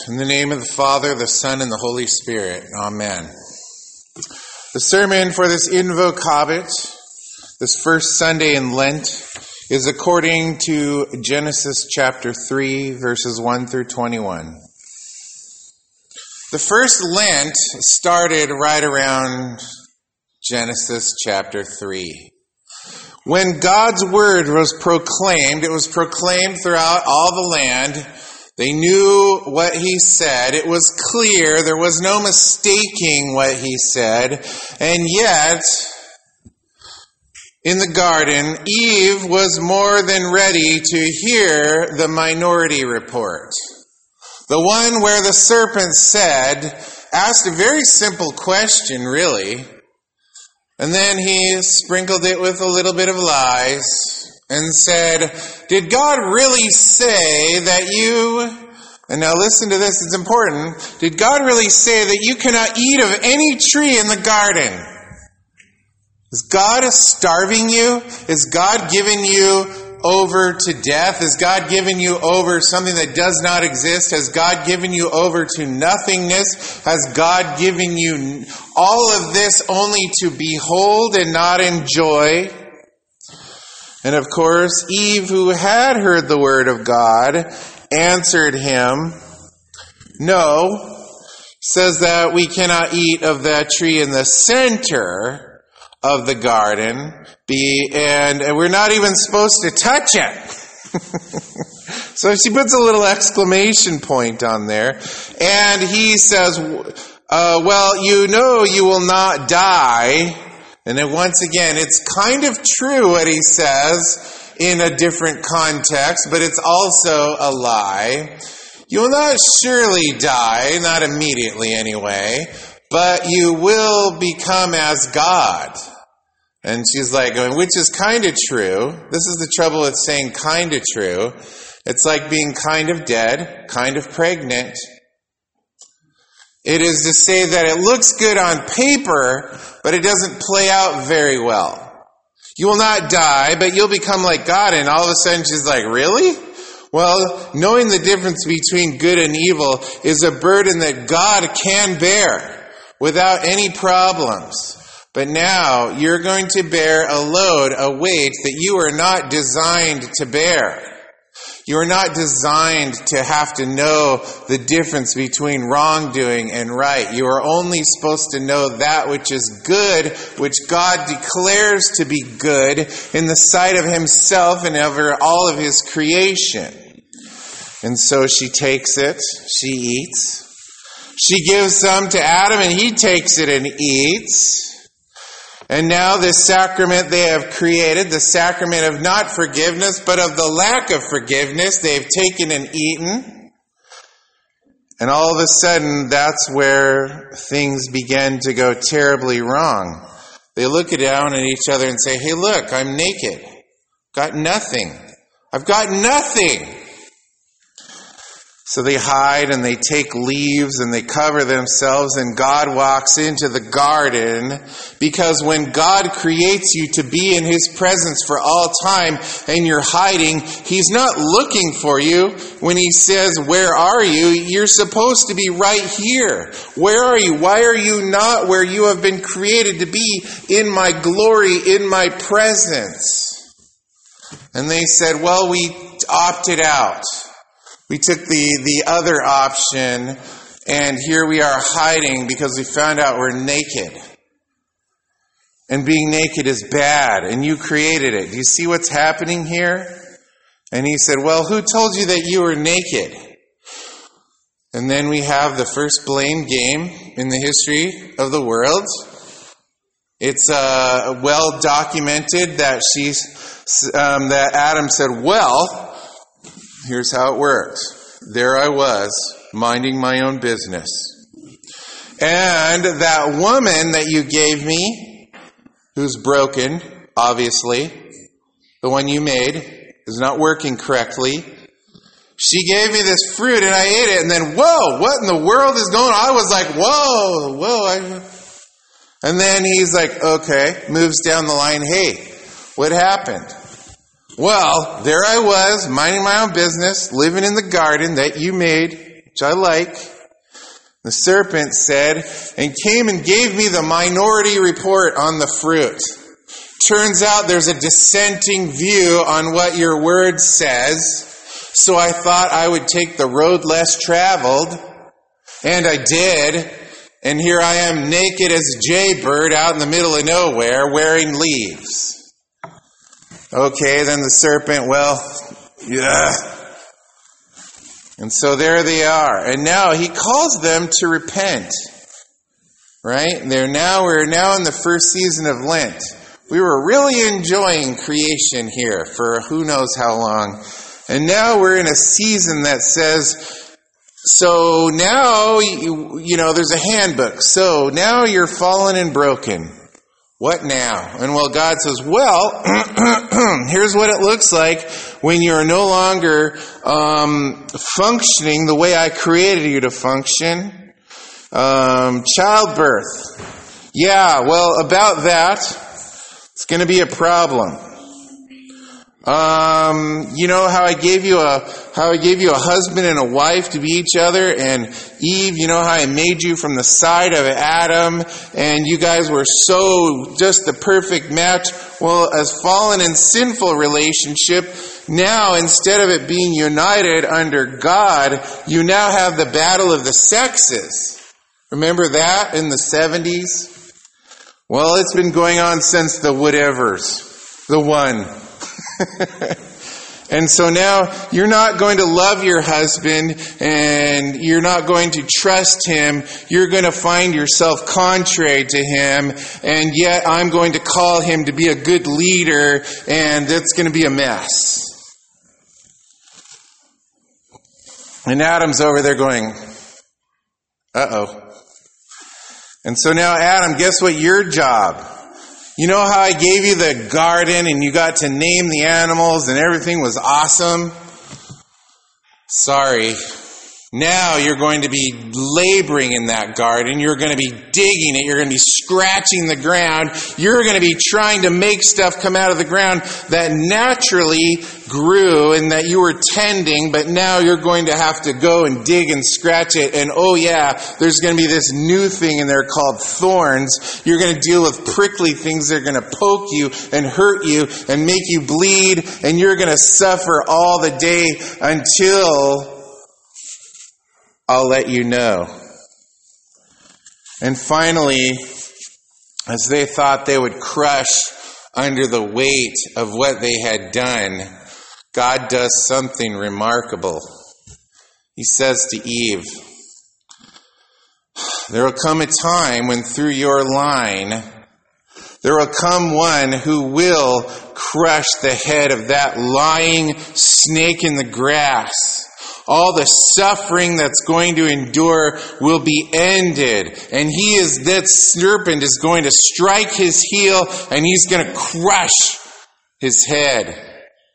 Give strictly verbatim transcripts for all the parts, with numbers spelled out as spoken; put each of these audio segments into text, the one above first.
In the name of the Father, the Son, and the Holy Spirit. Amen. The sermon for this Invocabit, this first Sunday in Lent, is according to Genesis chapter three, verses one through twenty-one. The first Lent started right around Genesis chapter three. When God's word was proclaimed, it was proclaimed throughout all the land. They knew what he said. It was clear. There was no mistaking what he said. And yet, in the garden, Eve was more than ready to hear the minority report. The one where the serpent said, asked a very simple question, really. And then he sprinkled it with a little bit of lies and said, did God really say that you, and now listen to this, it's important, did God really say that you cannot eat of any tree in the garden? Is God starving you? Is God giving you over to death? Is God giving you over something that does not exist? Has God given you over to nothingness? Has God given you all of this only to behold and not enjoy? And of course, Eve, who had heard the word of God, answered him, no, says that we cannot eat of that tree in the center of the garden, be and we're not even supposed to touch it. So she puts a little exclamation point on there, and he says, uh, well, you know you will not die. And then once again, it's kind of true what he says in a different context, but it's also a lie. You will not surely die, not immediately anyway, but you will become as God. And she's like, which is kind of true. This is the trouble with saying kind of true. It's like being kind of dead, kind of pregnant. It is to say that it looks good on paper, but it doesn't play out very well. You will not die, but you'll become like God. And all of a sudden she's like, really? Well, knowing the difference between good and evil is a burden that God can bear without any problems. But now you're going to bear a load, a weight that you are not designed to bear. You are not designed to have to know the difference between wrongdoing and right. You are only supposed to know that which is good, which God declares to be good in the sight of himself and over all of his creation. And so she takes it, she eats. She gives some to Adam and he takes it and eats. And now this sacrament they have created, the sacrament of not forgiveness, but of the lack of forgiveness, they've taken and eaten. And all of a sudden, that's where things begin to go terribly wrong. They look down at each other and say, hey, look, I'm naked. Got nothing. I've got nothing. So they hide and they take leaves and they cover themselves, and God walks into the garden, because when God creates you to be in his presence for all time and you're hiding, he's not looking for you. When he says, where are you? You're supposed to be right here. Where are you? Why are you not where you have been created to be, in my glory, in my presence? And they said, well, we opted out. We took the, the other option, and here we are hiding because we found out we're naked. And being naked is bad, and you created it. Do you see what's happening here? And he said, well, who told you that you were naked? And then we have the first blame game in the history of the world. It's uh, well documented that she's um, that Adam said, well, here's how it works. There I was, minding my own business. And that woman that you gave me, who's broken, obviously, the one you made, is not working correctly. She gave me this fruit and I ate it, and then, whoa, what in the world is going on? I was like, whoa, whoa. I... And then he's like, okay, moves down the line, hey, what happened? Well, there I was, minding my own business, living in the garden that you made. which I like. The serpent said, and came and gave me the minority report on the fruit. Turns out there's a dissenting view on what your word says. So I thought I would take the road less traveled. And I did. And here I am naked as a jaybird out in the middle of nowhere wearing leaves. Okay, then the serpent, well, yeah. And so there they are. And now he calls them to repent. Right? They're now, we're now in the first season of Lent. We were really enjoying creation here for who knows how long. And now we're in a season that says, so now, you, you know, there's a handbook. So now you're fallen and broken. What now? And well, God says, well, here's what it looks like when you're no longer um, functioning the way I created you to function. Um, childbirth. Yeah, well, about that, it's going to be a problem. Um, you know how I gave you a how I gave you a husband and a wife to be each other, and Eve, you know how I made you from the side of Adam, and you guys were so just the perfect match. Well, as fallen and sinful relationship, now instead of it being united under God, you now have the battle of the sexes. Remember that in the seventies? Well, it's been going on since the whatevers, the one. And so now you're not going to love your husband and you're not going to trust him. You're going to find yourself contrary to him, and yet I'm going to call him to be a good leader, and it's going to be a mess. And Adam's over there going, uh-oh. And so now, Adam, guess what your job? You know how I gave you the garden and you got to name the animals and everything was awesome? Sorry. Now you're going to be laboring in that garden. You're going to be digging it. You're going to be scratching the ground. You're going to be trying to make stuff come out of the ground that naturally grew and that you were tending, but now you're going to have to go and dig and scratch it. And oh yeah, there's going to be this new thing in there called thorns. You're going to deal with prickly things that are going to poke you and hurt you and make you bleed, and you're going to suffer all the day until I'll let you know. And finally, as they thought they would crush under the weight of what they had done, God does something remarkable. He says to Eve, there will come a time when through your line, there will come one who will crush the head of that lying snake in the grass. All the suffering that's going to endure will be ended. And he is, that serpent is going to strike his heel and he's going to crush his head.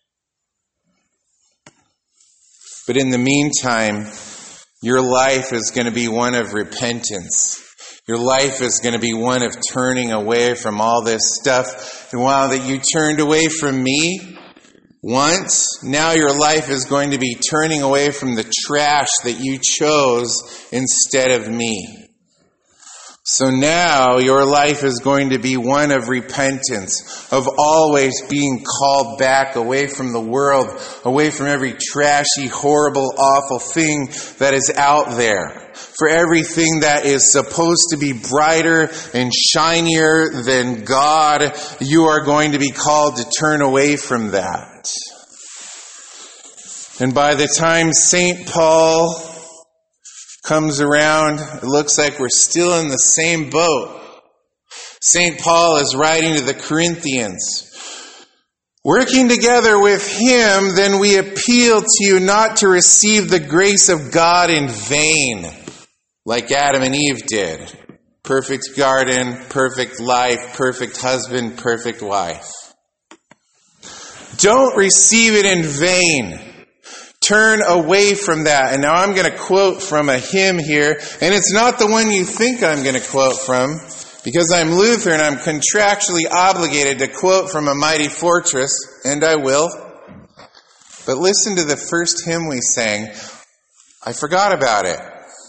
But in the meantime, your life is going to be one of repentance. Your life is going to be one of turning away from all this stuff. And while that you turned away from me once, now your life is going to be turning away from the trash that you chose instead of me. So now your life is going to be one of repentance, of always being called back away from the world, away from every trashy, horrible, awful thing that is out there. For everything that is supposed to be brighter and shinier than God, you are going to be called to turn away from that. And by the time Saint Paul comes around, it looks like we're still in the same boat. Saint Paul is writing to the Corinthians. Working together with him, then we appeal to you not to receive the grace of God in vain, like Adam and Eve did. Perfect garden, perfect life, perfect husband, perfect wife. Don't receive it in vain. Turn away from that. And now I'm going to quote from a hymn here, and it's not the one you think I'm going to quote from, because I'm Lutheran. I'm contractually obligated to quote from A Mighty Fortress, and I will. But listen to the first hymn we sang. I forgot about it.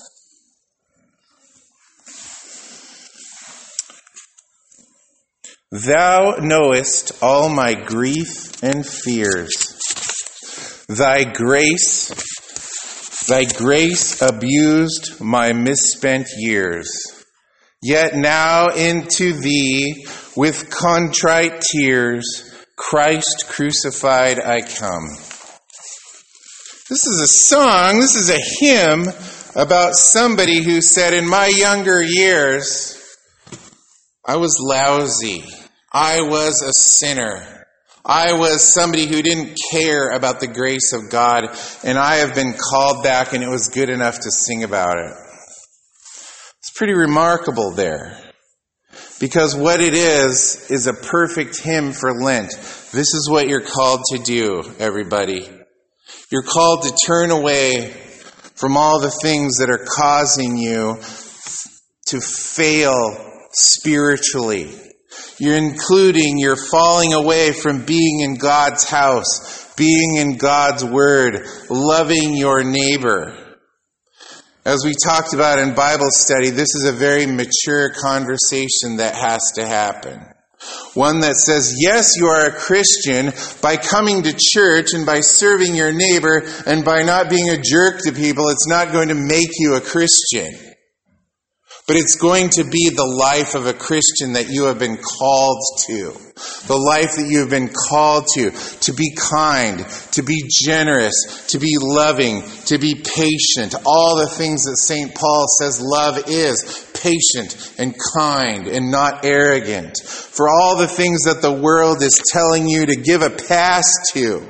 Thou knowest all my grief and fears. Thy grace, thy grace abused my misspent years. Yet now into thee with contrite tears, Christ crucified I come. This is a song, this is a hymn about somebody who said, in my younger years, I was lousy. I was a sinner. I was somebody who didn't care about the grace of God, and I have been called back, and it was good enough to sing about it. It's pretty remarkable there, because what it is, is a perfect hymn for Lent. This is what you're called to do, everybody. You're called to turn away from all the things that are causing you to fail spiritually. You're including, you're falling away from being in God's house, being in God's word, loving your neighbor. As we talked about in Bible study, this is a very mature conversation that has to happen. One that says, yes, you are a Christian by coming to church and by serving your neighbor and by not being a jerk to people. It's not going to make you a Christian. But it's going to be the life of a Christian that you have been called to. The life that you have been called to. To be kind, to be generous, to be loving, to be patient. All the things that Saint Paul says love is. Patient and kind and not arrogant. For all the things that the world is telling you to give a pass to.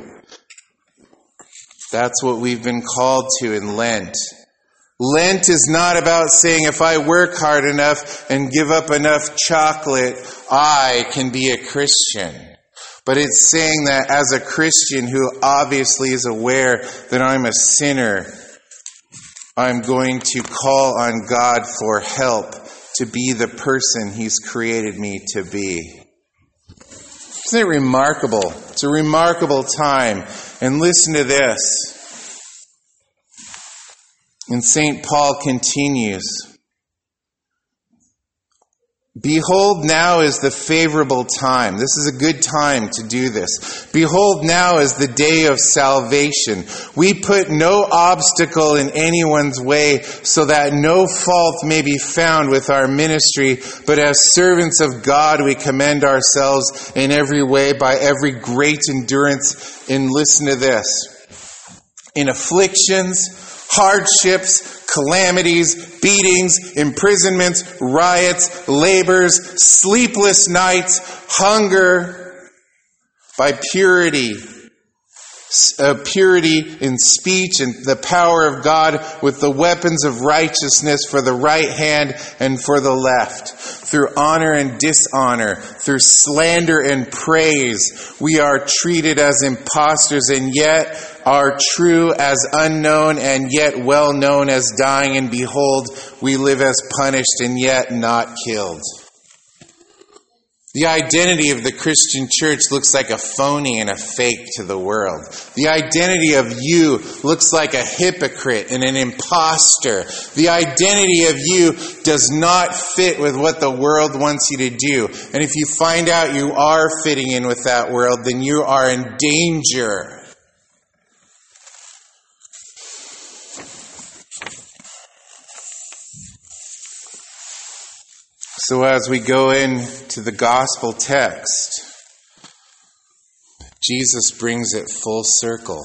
That's what we've been called to in Lent. Lent is not about saying, if I work hard enough and give up enough chocolate, I can be a Christian. But it's saying that as a Christian who obviously is aware that I'm a sinner, I'm going to call on God for help to be the person He's created me to be. Isn't it remarkable? It's a remarkable time. And listen to this. And Saint Paul continues, behold, now is the favorable time. This is a good time to do this. Behold, now is the day of salvation. We put no obstacle in anyone's way so that no fault may be found with our ministry, but as servants of God we commend ourselves in every way by every great endurance. And listen to this. In afflictions, hardships, calamities, beatings, imprisonments, riots, labors, sleepless nights, hunger, by purity, uh, purity in speech and the power of God with the weapons of righteousness for the right hand and for the left. Through honor and dishonor, through slander and praise, we are treated as impostors and yet are true as unknown and yet well known as dying, and behold, we live as punished and yet not killed. The identity of the Christian church looks like a phony and a fake to the world. The identity of you looks like a hypocrite and an imposter. The identity of you does not fit with what the world wants you to do. And if you find out you are fitting in with that world, then you are in danger. So as we go into the gospel text, Jesus brings it full circle.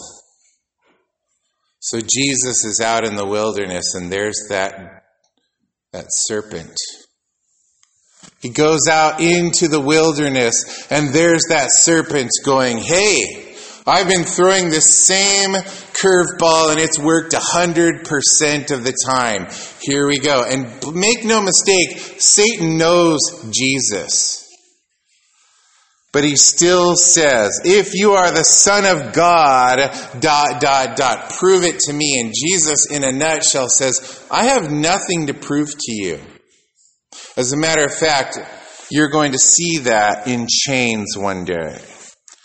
So Jesus is out in the wilderness, and there's that, that serpent. He goes out into the wilderness, and there's that serpent going, hey, I've been throwing the same curveball and it's worked one hundred percent of the time. Here we go. And make no mistake, Satan knows Jesus. But he still says, if you are the Son of God, dot, dot, dot, prove it to me. And Jesus, in a nutshell, says, I have nothing to prove to you. As a matter of fact, you're going to see that in chains one day.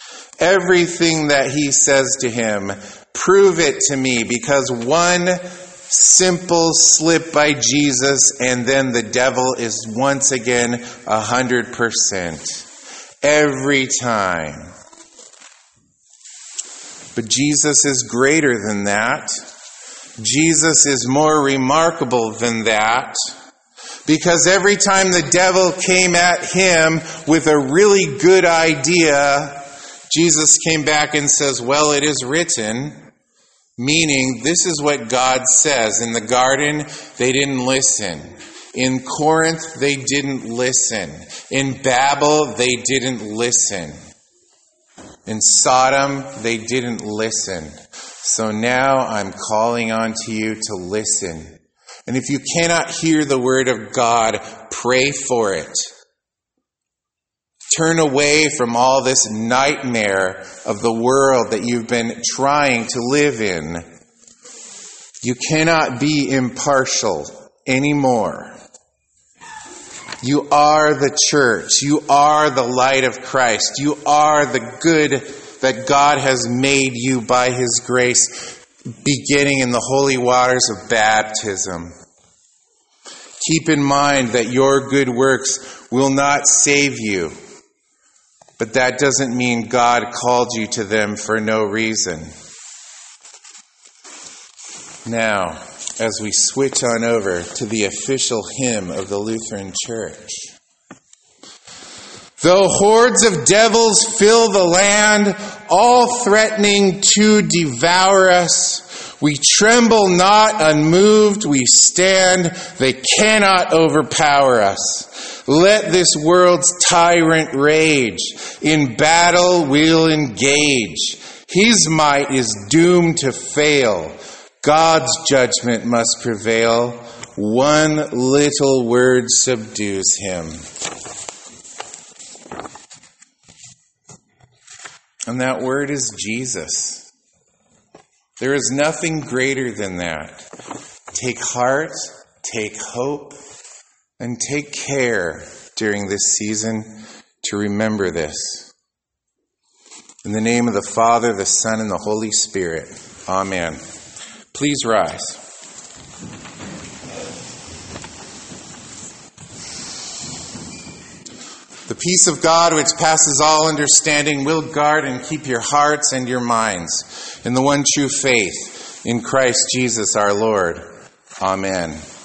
Everything that he says to him, prove it to me, because one simple slip by Jesus, and then the devil is once again a hundred percent. Every time. But Jesus is greater than that. Jesus is more remarkable than that. Because every time the devil came at him with a really good idea, Jesus came back and says, well, it is written. Meaning, this is what God says. In the garden, they didn't listen. In Corinth, they didn't listen. In Babel, they didn't listen. In Sodom, they didn't listen. So now I'm calling on to you to listen. And if you cannot hear the word of God, pray for it. Turn away from all this nightmare of the world that you've been trying to live in. You cannot be impartial anymore. You are the church. You are the light of Christ. You are the good that God has made you by His grace, beginning in the holy waters of baptism. Keep in mind that your good works will not save you, but that doesn't mean God called you to them for no reason. Now, as we switch on over to the official hymn of the Lutheran Church. Though hordes of devils fill the land, all threatening to devour us, we tremble not unmoved, we stand, they cannot overpower us. Let this world's tyrant rage, in battle we'll engage. His might is doomed to fail, God's judgment must prevail. One little word subdues him. And that word is Jesus. There is nothing greater than that. Take heart, take hope, and take care during this season to remember this. In the name of the Father, the Son, and the Holy Spirit. Amen. Please rise. The peace of God, which passes all understanding, will guard and keep your hearts and your minds in the one true faith, in Christ Jesus our Lord. Amen.